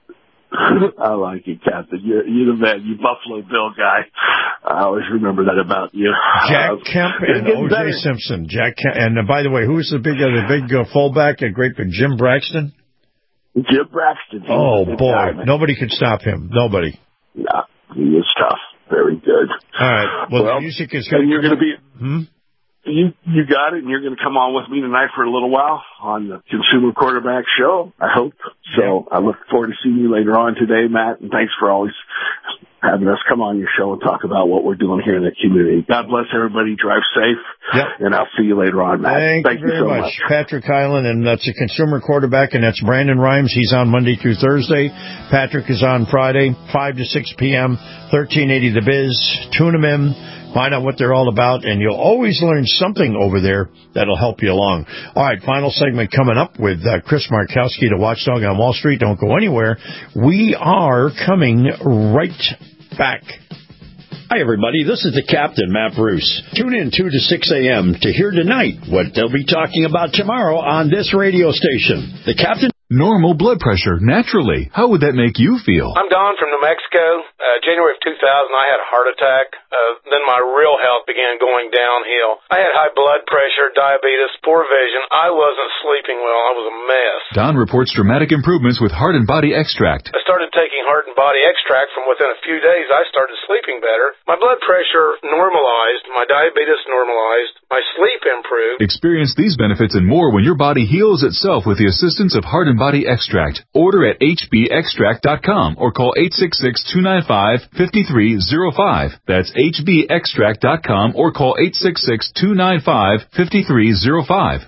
Speaker 1: I like it, Captain. You're, you're the man. You Buffalo Bill guy. I always remember that about you.
Speaker 6: Jack
Speaker 1: uh,
Speaker 6: Kemp and O J Simpson. Jack Kemp, and uh, by the way, who's the big uh, the big uh, fullback? A great big Jim Braxton.
Speaker 1: Jim Braxton.
Speaker 6: Oh boy,
Speaker 1: guy,
Speaker 6: nobody could stop him. Nobody.
Speaker 1: Yeah, he is tough. Very good.
Speaker 6: All right. Well,
Speaker 1: well
Speaker 6: the music is going.
Speaker 1: And you're going to be.
Speaker 6: Hmm?
Speaker 1: You you got it, and you're going to come on with me tonight for a little while on the Consumer Quarterback Show, I hope. So I look forward to seeing you later on today, Matt, and thanks for always having us come on your show and talk about what we're doing here in the community. God bless everybody. Drive safe,
Speaker 6: yep.
Speaker 1: and I'll see you later on, Matt.
Speaker 6: Thank,
Speaker 1: Thank
Speaker 6: you very
Speaker 1: you so
Speaker 6: much.
Speaker 1: much.
Speaker 6: Patrick Highland, and that's a Consumer Quarterback, and that's Brandon Rhymes. He's on Monday through Thursday. Patrick is on Friday, five to six p.m., thirteen eighty The Biz. Tune them in. Find out what they're all about, and you'll always learn something over there that'll help you along. All right, final segment coming up with uh, Chris Markowski, the Watchdog on Wall Street. Don't go anywhere. We are coming right back. Hi, everybody. This is the Captain, Matt Bruce. Tune in two to six a.m. to hear tonight what they'll be talking about tomorrow on this radio station. The Captain.
Speaker 14: Normal blood pressure, naturally. How would that make you feel?
Speaker 2: I'm Don from New Mexico. Uh, January of two thousand, I had a heart attack. Uh, then my real health began going downhill. I had high blood pressure, diabetes, poor vision. I wasn't sleeping well. I was a mess.
Speaker 14: Don reports dramatic improvements with Heart and Body Extract.
Speaker 2: I started taking Heart and Body Extract. From within a few days, I started sleeping better. My blood pressure normalized. My diabetes normalized. My sleep improved.
Speaker 14: Experience these benefits and more when your body heals itself with the assistance of Heart and Body Extract. Order at h b extract dot com or call eight six six, two nine five, five three zero five. That's h b extract dot com or call eight six six, two nine five, five three zero five.
Speaker 2: And folks,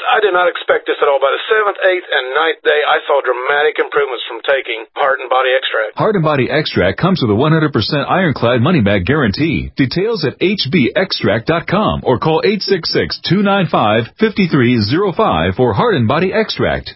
Speaker 2: I did not expect this at all. By the seventh, eighth, and ninth day, I saw dramatic improvements from taking Heart and Body Extract.
Speaker 14: Heart and Body Extract comes with a one hundred percent ironclad money-back guarantee. Details at h b extract dot com or call eight six six, two nine five, five three zero five for Heart and Body Extract.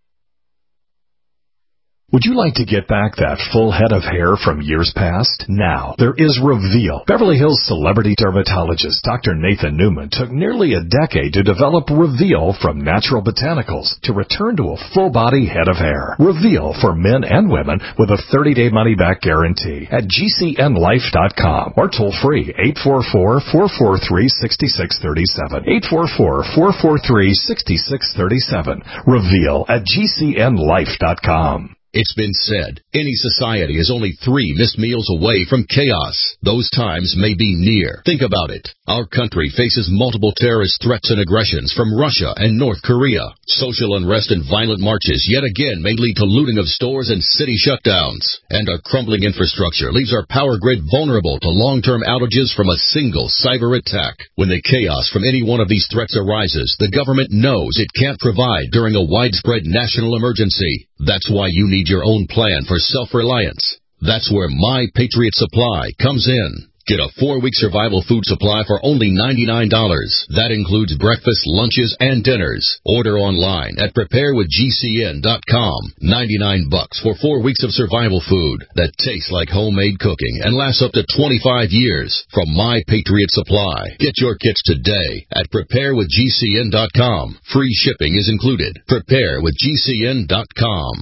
Speaker 24: Would you like to get back that full head of hair from years past? Now, there is Reveal. Beverly Hills celebrity dermatologist Doctor Nathan Newman took nearly a decade to develop Reveal from natural botanicals to return to a full-body head of hair. Reveal for men and women with a thirty-day money-back guarantee at g c n life dot com or toll-free eight four four, four four three, six six three seven. eight four four, four four three, six six three seven. Reveal at g c n life dot com.
Speaker 3: It's been said, any society is only three missed meals away from chaos. Those times may be near. Think about it. Our country faces multiple terrorist threats and aggressions from Russia and North Korea. Social unrest and violent marches yet again may lead to looting of stores and city shutdowns. And our crumbling infrastructure leaves our power grid vulnerable to long-term outages from a single cyber attack. When the chaos from any one of these threats arises, the government knows it can't provide during a widespread national emergency. That's why you need your own plan for self-reliance. That's where My Patriot Supply comes in. Get a four-week survival food supply for only ninety-nine dollars. That includes breakfast, lunches, and dinners. Order online at prepare with g c n dot com. ninety-nine bucks for four weeks of survival food that tastes like homemade cooking and lasts up to twenty-five years from My Patriot Supply. Get your kits today at prepare with g c n dot com. Free shipping is included. prepare with g c n dot com.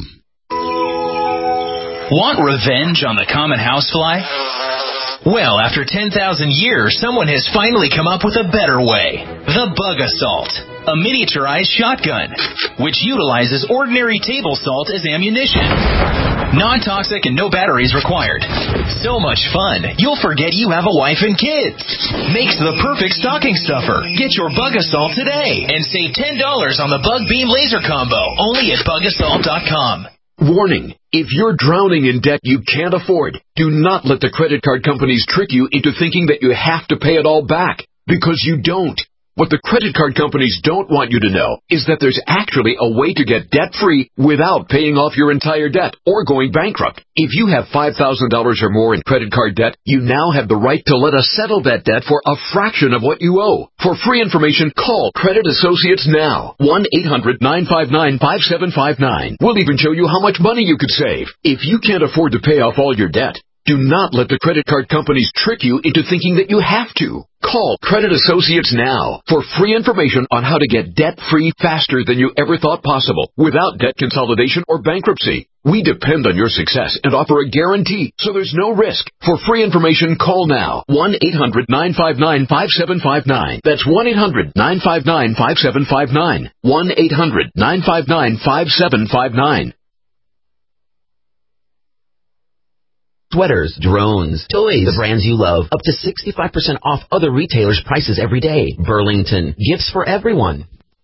Speaker 4: Want revenge on the common housefly? Well, after ten thousand years, someone has finally come up with a better way. The Bug Assault, a miniaturized shotgun, which utilizes ordinary table salt as ammunition. Non-toxic and no batteries required. So much fun, you'll forget you have a wife and kids. Makes the perfect stocking stuffer. Get your Bug Assault today and save ten dollars on the Bug Beam Laser Combo, only at bug assault dot com.
Speaker 5: Warning, if you're drowning in debt you can't afford, do not let the credit card companies trick you into thinking that you have to pay it all back, because you don't. What the credit card companies don't want you to know is that there's actually a way to get debt-free without paying off your entire debt or going bankrupt. If you have five thousand dollars or more in credit card debt, you now have the right to let us settle that debt for a fraction of what you owe. For free information, call Credit Associates now. one eight hundred, nine five nine, five seven five nine. We'll even show you how much money you could save. If you can't afford to pay off all your debt, do not let the credit card companies trick you into thinking that you have to. Call Credit Associates now for free information on how to get debt-free faster than you ever thought possible without debt consolidation or bankruptcy. We depend on your success and offer a guarantee, so there's no risk. For free information, call now. one eight hundred, nine five nine, five seven five nine. That's one eight hundred, nine five nine, five seven five nine. one eight hundred, nine five nine, five seven five nine.
Speaker 7: Sweaters, drones, toys, the brands you love, up to sixty-five percent off other retailers' prices every day. Burlington, gifts for everyone.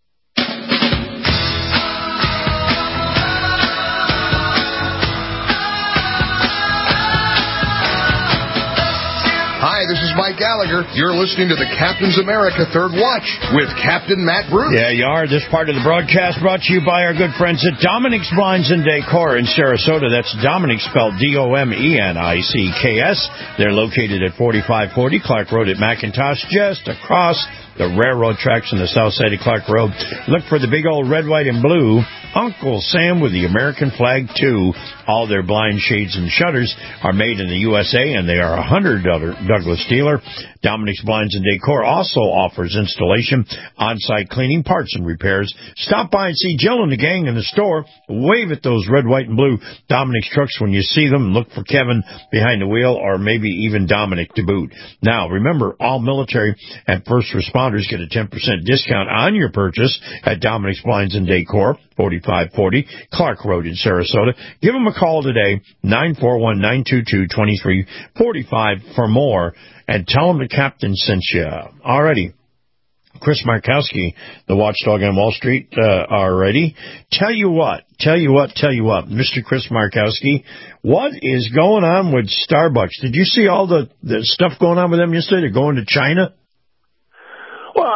Speaker 20: Hi, this is Mike Gallagher. You're listening to the Captain's America Third Watch with Captain Matt Bruce.
Speaker 6: Yeah, you are. This part of the broadcast brought to you by our good friends at Dominic's Blinds and Decor in Sarasota. That's Dominic spelled D O M E N I C K S. They're located at forty-five forty Clark Road at McIntosh, just across the railroad tracks on the south side of Clark Road. Look for the big old red, white, and blue Uncle Sam with the American flag, too. All their blind shades and shutters are made in the U S A, and they are a one hundred Douglas dealer. Dominic's Blinds and Decor also offers installation, on-site cleaning, parts, and repairs. Stop by and see Jill and the gang in the store. Wave at those red, white, and blue Dominic's trucks when you see them. Look for Kevin behind the wheel, or maybe even Dominic to boot. Now, remember, all military and first responders get a ten percent discount on your purchase at Dominic's Blinds and Decor, forty-five forty Clark Road in Sarasota. Give them a call today, nine four one, nine two two, two three four five for more, and tell them the captain sent you. Alrighty. Chris Markowski, the watchdog on Wall Street, uh, already. Tell you what, tell you what, tell you what, Mister Chris Markowski, what is going on with Starbucks? Did you see all the, the stuff going on with them yesterday? They're going to China?
Speaker 1: Well,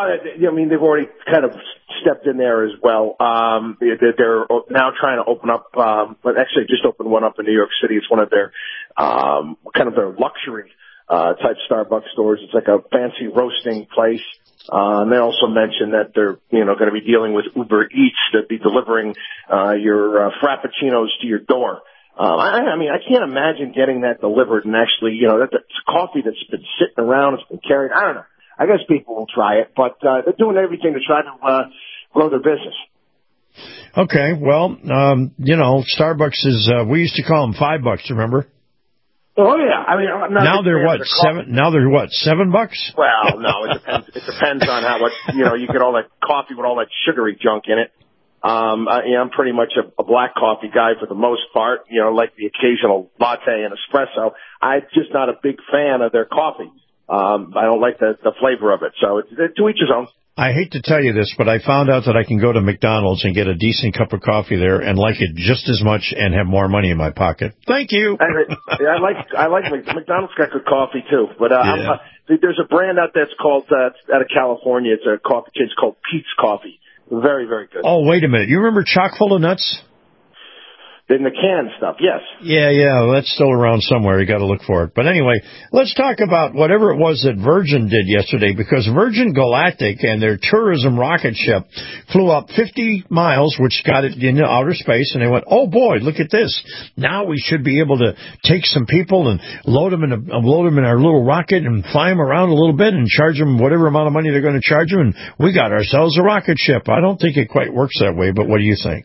Speaker 9: I mean, they've already kind of stepped in there as well. Um, they're now trying to open up, um, but actually just opened one up in New York City. It's one of their, um, kind of their luxury, uh, type Starbucks stores. It's like a fancy roasting place. Uh, and they also mentioned that they're, you know, going to be dealing with Uber Eats to be delivering, uh, your, uh, Frappuccinos to your door. Um, I, I mean, I can't imagine getting that delivered and actually, you know, that, that's coffee that's been sitting around, it's been carried. I don't know. I guess people will try it, but uh, they're doing everything to try to uh, grow their business.
Speaker 6: Okay, well, um, you know, Starbucks is, uh, we used to call them five bucks, remember?
Speaker 9: Oh, yeah. I mean, I'm not
Speaker 6: now they're what, seven, now they're what, seven bucks?
Speaker 9: Well, no, it depends, it depends on how much, you know, you get all that coffee with all that sugary junk in it. Um, I, you know, I'm pretty much a, a black coffee guy for the most part, you know, like the occasional latte and espresso. I'm just not a big fan of their coffee. Um, I don't like the, the flavor of it. So it's, it's to each his own.
Speaker 6: I hate to tell you this, but I found out that I can go to McDonald's and get a decent cup of coffee there and like it just as much and have more money in my pocket. Thank you.
Speaker 9: I, I like I like McDonald's got good coffee too, but uh,
Speaker 6: yeah.
Speaker 9: I'm, uh, there's a brand out there that's called uh, out of California. It's a coffee chain. It's called Pete's Coffee. Very very good.
Speaker 6: Oh wait a minute, you remember Chock full of nuts?
Speaker 9: In the can stuff, yes.
Speaker 6: Yeah, yeah, well, that's still around somewhere. You got to look for it. But anyway, let's talk about whatever it was that Virgin did yesterday, because Virgin Galactic and their tourism rocket ship flew up fifty miles, which got it into outer space, and they went, oh boy, look at this. Now we should be able to take some people and load them in a, load them in our little rocket and fly them around a little bit and charge them whatever amount of money they're going to charge them, and we got ourselves a rocket ship. I don't think it quite works that way, but what do you think?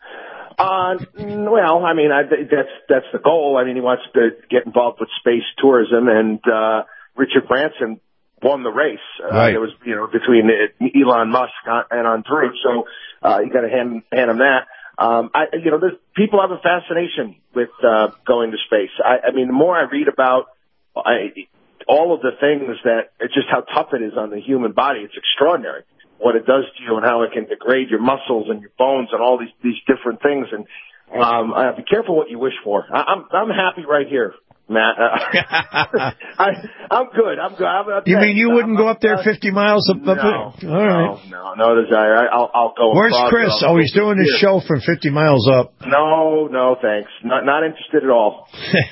Speaker 9: Uh, well, I mean, I, that's, that's the goal. I mean, he wants to get involved with space tourism, and, uh, Richard Branson won the race. Uh,
Speaker 6: right.
Speaker 9: It was, you know, between Elon Musk and on through. So, uh, you gotta hand, hand him that. Um, I, you know, there's, people have a fascination with, uh, going to space. I, I mean, the more I read about, I, all of the things that, it's just how tough it is on the human body, it's extraordinary what it does to you and how it can degrade your muscles and your bones and all these these different things. And um, uh, be careful what you wish for. I, I'm I'm happy right here, Matt. Uh, I, I'm good. I'm good. I'm, I'm
Speaker 6: you mean you wouldn't I'm, go up there fifty miles? Up,
Speaker 9: no,
Speaker 6: up there? All right.
Speaker 9: No, no, no desire. I, I'll, I'll go.
Speaker 6: Where's Chris? Oh, he's doing his show from fifty miles up.
Speaker 9: No, no, thanks. Not not interested at all.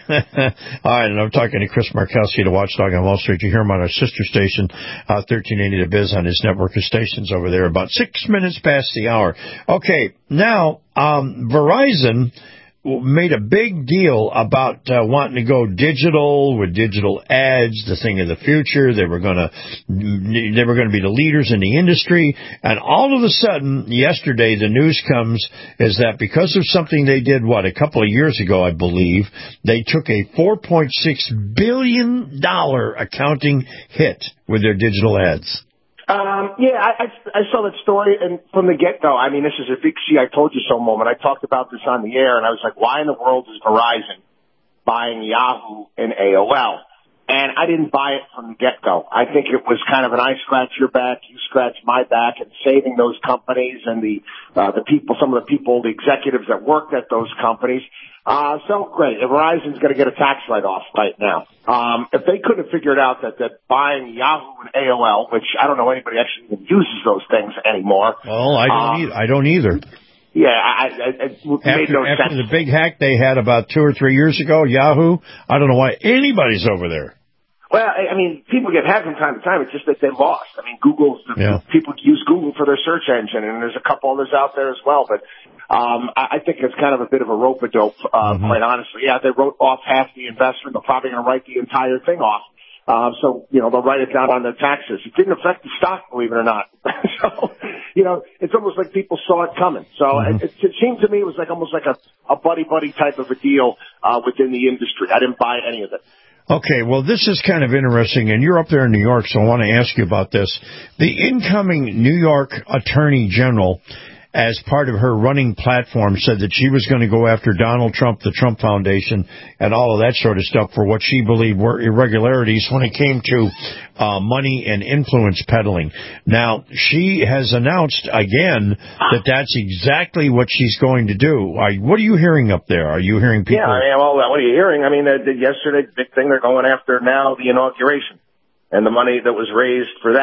Speaker 6: All right, and I'm talking to Chris Markowski, the Watchdog on Wall Street. You hear him on our sister station, uh, thirteen eighty The Biz, on his network of stations over there, about six minutes past the hour. Okay, now, um, Verizon made a big deal about uh, wanting to go digital with digital ads, the thing of the future. They were going to, they were going to be the leaders in the industry. And all of a sudden, yesterday, the news comes is that because of something they did, what, a couple of years ago, I believe, they took a four point six billion dollars accounting hit with their digital ads.
Speaker 9: Um, yeah, I, I, I saw that story, and from the get-go, I mean, this is a big see, I told you so moment. I talked about this on the air, and I was like, why in the world is Verizon buying Yahoo and A O L? And I didn't buy it from the get-go. I think it was kind of an I scratch your back, you scratch my back, and saving those companies and the, uh, the people, some of the people, the executives that worked at those companies. Uh, so great. Verizon's going to get a tax write-off right now. Um, if they could have figured out that, that buying Yahoo and A O L, which I don't know anybody actually even uses those things anymore.
Speaker 6: Well, I don't, um, either. I don't either.
Speaker 9: Yeah, I, I, it made
Speaker 6: after,
Speaker 9: no
Speaker 6: after
Speaker 9: sense.
Speaker 6: the big hack they had about two or three years ago, Yahoo, I don't know why anybody's over there.
Speaker 9: Well, I mean, people get hacked from time to time. It's just that they lost. I mean, Google's,
Speaker 6: yeah.
Speaker 9: people use Google for their search engine, and there's a couple others out there as well. But um, I, I think it's kind of a bit of a rope-a-dope, uh, mm-hmm. quite honestly. Yeah, they wrote off half the investment. They're probably going to write the entire thing off. Uh, so, you know, they'll write it down on their taxes. It didn't affect the stock, believe it or not. So, you know, it's almost like people saw it coming. So mm-hmm. it, it seemed to me it was like almost like a, a buddy-buddy type of a deal uh, within the industry. I didn't buy any of it.
Speaker 6: Okay, well, this is kind of interesting, and you're up there in New York, so I want to ask you about this. The incoming New York Attorney General, as part of her running platform, said that she was going to go after Donald Trump, the Trump Foundation, and all of that sort of stuff for what she believed were irregularities when it came to uh, money and influence peddling. Now, she has announced again that that's exactly what she's going to do. Are, what are you hearing up there? Are you hearing people?
Speaker 9: Yeah, I mean, well, what are you hearing? I mean, uh, yesterday, the big thing they're going after now, the inauguration and the money that was raised for that.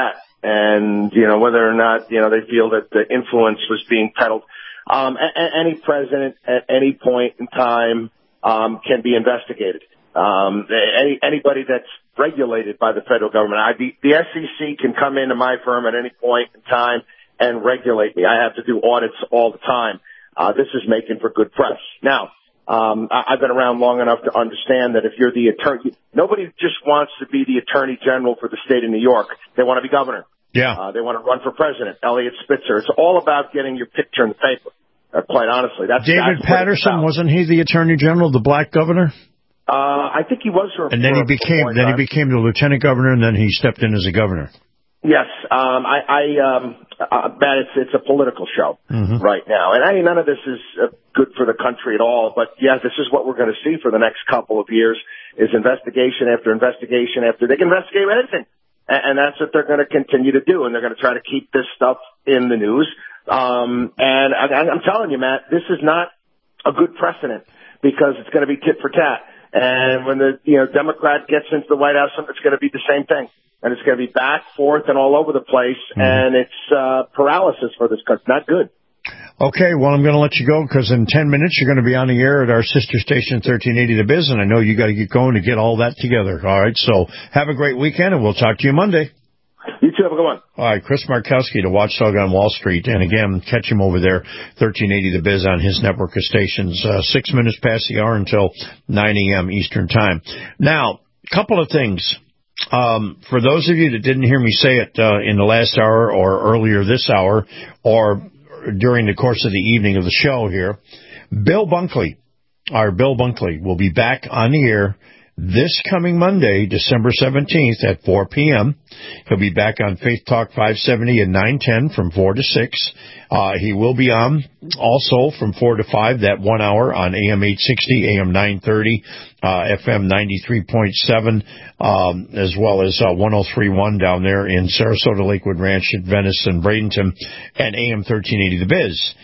Speaker 9: and, you know, whether or not, you know, they feel that the influence was being peddled. Um, a- a- any president at any point in time um, can be investigated. Um, any, anybody that's regulated by the federal government. I, the, the S E C can come into my firm at any point in time and regulate me. I have to do audits all the time. Uh, this is making for good press. Now, um, I, I've been around long enough to understand that if you're the attorney, nobody just wants to be the attorney general for the state of New York. They want to be governor.
Speaker 6: Yeah.
Speaker 9: Uh, they want to run for president. Elliot Spitzer. It's all about getting your picture in the paper. Uh, quite honestly, that's
Speaker 6: David
Speaker 9: that's
Speaker 6: Patterson. Wasn't he the attorney general, the black governor?
Speaker 9: Uh, I think he was for.
Speaker 6: And then
Speaker 9: for,
Speaker 6: he became then
Speaker 9: time.
Speaker 6: he became the lieutenant governor, and then he stepped in as a governor.
Speaker 9: Yes, um, I, I, um, uh, Matt, it's, it's a political show
Speaker 6: mm-hmm.
Speaker 9: right now. And I mean, none of this is uh, good for the country at all. But yeah, this is what we're going to see for the next couple of years is investigation after investigation after they can investigate anything. And, and that's what they're going to continue to do. And they're going to try to keep this stuff in the news. Um, and I, I'm telling you, Matt, this is not a good precedent because it's going to be tit for tat. And when the, you know, Democrat gets into the White House, it's going to be the same thing. And it's going to be back, forth, and all over the place. Mm-hmm. And it's uh, paralysis for this country. Not good.
Speaker 6: Okay, well, I'm going to let you go because in ten minutes you're going to be on the air at our sister station, thirteen eighty The Biz, and I know you got to get going to get all that together. All right, so have a great weekend, and we'll talk to you Monday.
Speaker 9: You too. Have a good one.
Speaker 6: All right, Chris Markowski, the Watchdog on Wall Street. And again, catch him over there, thirteen eighty The Biz on his network of stations, uh, six minutes past the hour until nine a.m. Eastern Time. Now, a couple of things. Um, for those of you that didn't hear me say it uh, in the last hour or earlier this hour or during the course of the evening of the show here, Bill Bunkley, our Bill Bunkley, will be back on the air this coming Monday, December seventeenth at four p.m. He'll be back on Faith Talk five seventy and nine ten from four to six. Uh, he will be on also from four to five, that one hour on A M eight sixty, A M nine thirty, uh, F M ninety-three point seven, um, as well as uh, one oh three point one down there in Sarasota, Lakewood Ranch at Venice and Bradenton, and A M thirteen eighty The Biz.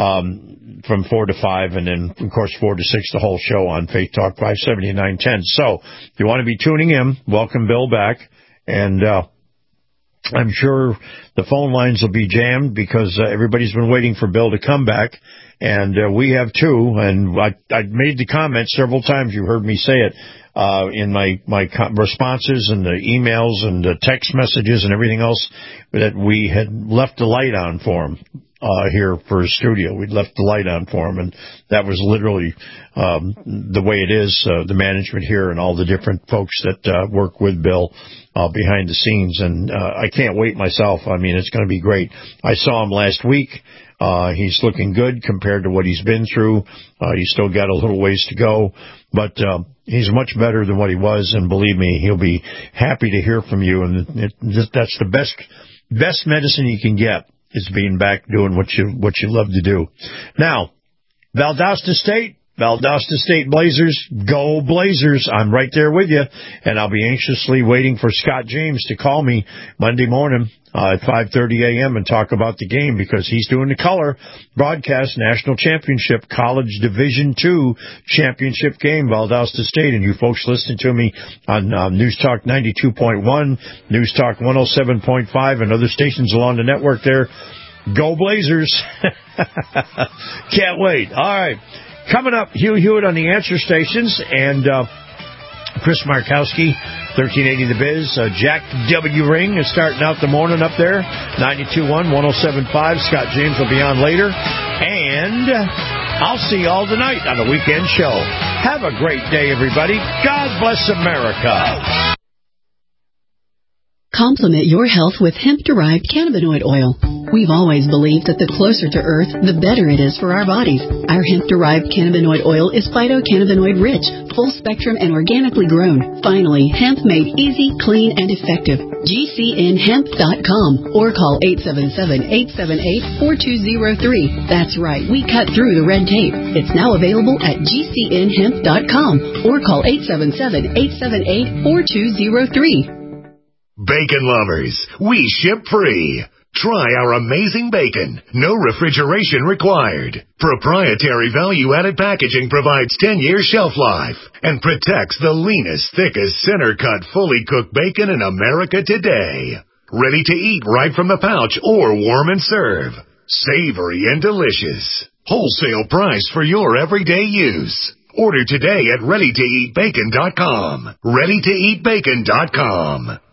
Speaker 6: Um, from four to five, and then, of course, four to six, the whole show on Faith Talk five seventy and nine ten. So, if you want to be tuning in, welcome Bill back. And uh, I'm sure the phone lines will be jammed because uh, everybody's been waiting for Bill to come back. And uh, we have too. And I, I made the comment several times. You heard me say it uh, in my, my responses and the emails and the text messages and everything else that we had left the light on for him. Uh, here for his studio. We'd left the light on for him, and that was literally um, the way it is, uh, the management here and all the different folks that uh, work with Bill uh, behind the scenes. And uh, I can't wait myself. I mean, it's going to be great. I saw him last week. Uh, he's looking good compared to what he's been through. Uh, he's still got a little ways to go, but uh, he's much better than what he was, and believe me, he'll be happy to hear from you. And it, it, that's the best best medicine you can get. Is being back doing what you what you love to do. Now, Valdosta State, Valdosta State Blazers, go Blazers. I'm right there with you, and I'll be anxiously waiting for Scott James to call me Monday morning uh, at five thirty a.m. and talk about the game because he's doing the color broadcast national championship college Division two championship game, Valdosta State. And you folks listening to me on uh, News Talk ninety-two point one, News Talk one oh seven point five, and other stations along the network there. Go Blazers. Can't wait. All right. Coming up, Hugh Hewitt on the answer stations, and uh, Chris Markowski, thirteen eighty The Biz. Uh, Jack W. Ring is starting out the morning up there, ninety-two point one, one oh seven point five. Scott James will be on later. And I'll see you all tonight on the weekend show. Have a great day, everybody. God bless America.
Speaker 10: Complement your health with hemp-derived cannabinoid oil. We've always believed that the closer to Earth, the better it is for our bodies. Our hemp-derived cannabinoid oil is phytocannabinoid-rich, full-spectrum, and organically grown. Finally, hemp made easy, clean, and effective. G C N hemp dot com or call eight seven seven, eight seven eight, four two zero three. That's right, we cut through the red tape. It's now available at G C N hemp dot com or call eight seven seven, eight seven eight, four two zero three.
Speaker 20: Bacon lovers, we ship free. Try our amazing bacon. No refrigeration required. Proprietary value-added packaging provides ten-year shelf life and protects the leanest, thickest, center-cut, fully cooked bacon in America today.
Speaker 8: Ready to eat right from the pouch or warm and serve. Savory and delicious. Wholesale price for your everyday use. Order today at ready to eat bacon dot com. ready to eat bacon dot com.